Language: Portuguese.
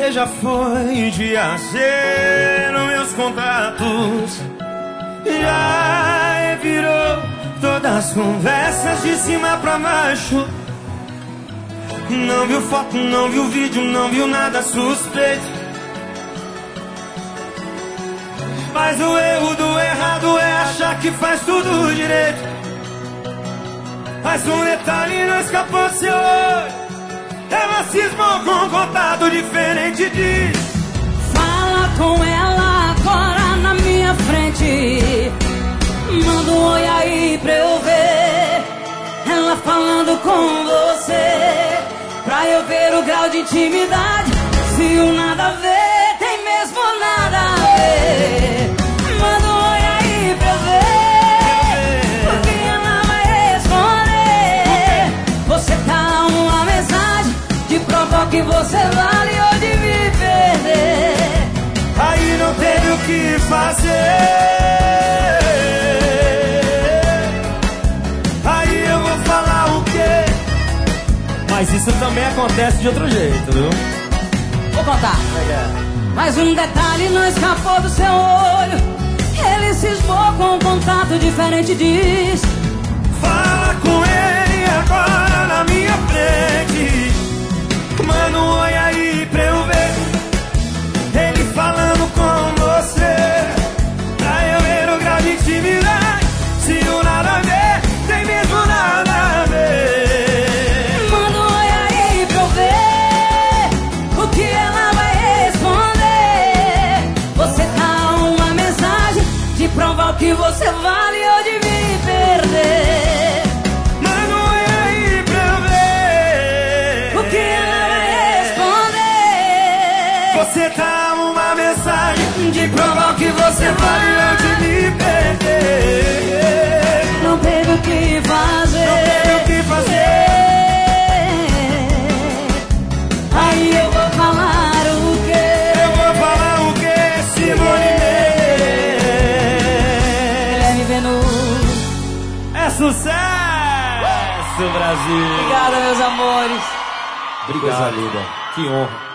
você já foi de ser meus contatos. Já virou todas as conversas de cima pra baixo. Não viu foto, não viu vídeo, não viu nada suspeito. Mas o erro do errado é achar que faz tudo direito. Mas um detalhe não escapou do seu olho. Ela cismou com um contato diferente de... Fala com ela agora na minha frente. Manda um oi aí pra eu ver. Ela falando com você, pra eu ver o grau de intimidade. Se o nada a ver tem mesmo nada a ver. Manda um oi aí pra eu ver, porque ela vai responder. Você tá uma mensagem de provar que você vale ou de me perder. Aí não teve o que fazer. Aí eu vou falar o quê? Mas isso também acontece de outro jeito, viu? Vou contar. Mas um detalhe não escapou do seu olho. Ele cismou com um contato diferente, diz. Fala com ele agora na minha frente. Manda um oi aí pra eu ver. Ele falando com você, pra eu ver o grau de intimidade. Se o nada a ver, tem mesmo nada a ver. Manda um oi aí pra eu ver o que ela vai responder. Você tá uma mensagem de provar o que você vale ou de me perder. Manda um oi aí pra eu ver O que ela vai responder. Você tá uma mensagem de provar o que você vale ou de me perder. Não teve o que fazer. Não teve o que fazer. Aí eu vou falar o quê? Eu vou falar o que, Simone Guilherme Venuto. É sucesso, Brasil. Obrigado, meus amores. Obrigado, linda. Que honra.